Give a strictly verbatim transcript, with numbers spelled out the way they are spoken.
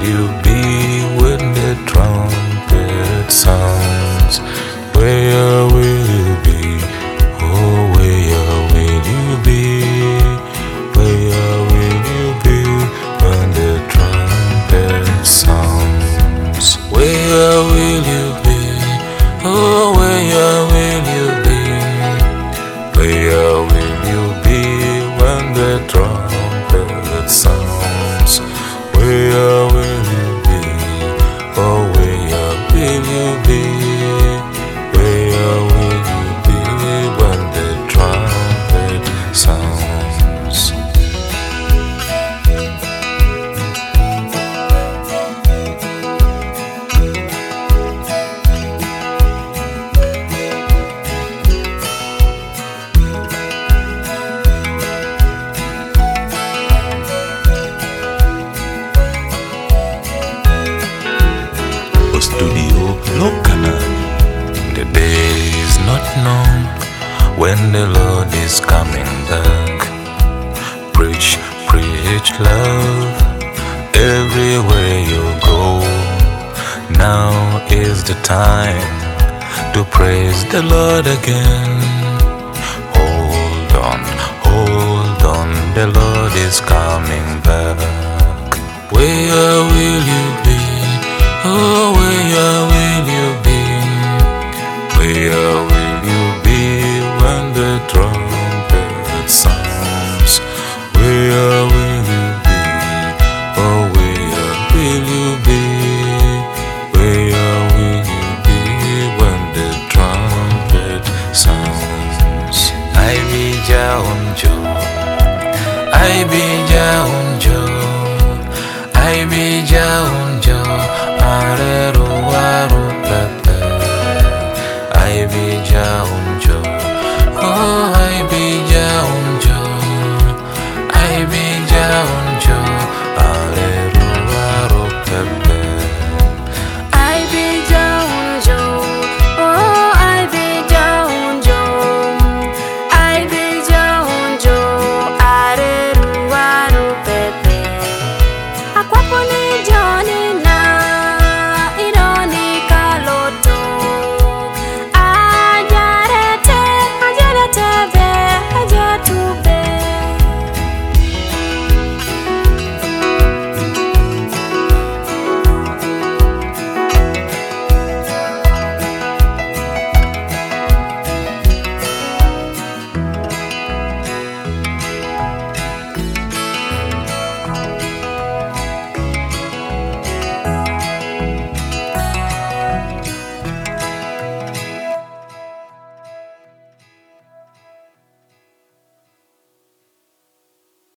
you be when the trumpet sounds? Where will you be? Oh, where will you be? Where will you be when the trumpet sounds? Where will you be? Oh, where will you be? Where will you be when the trumpet sounds? Where will you be? Oh, where will you be? Where will you be when the trumpet sounds? Studio Local. The day is not known when the Lord is coming back. Preach, preach love everywhere you go. Now is the time to praise the Lord again. Hold on, hold on, the Lord is coming back. Where will you be? Oh, where will you be? Where will you be when the trumpet sounds? Where will you be? Oh, where will you be? Where will you be when the trumpet sounds? I be Jaunjo, I be Jaunjo, I be Jaunjo.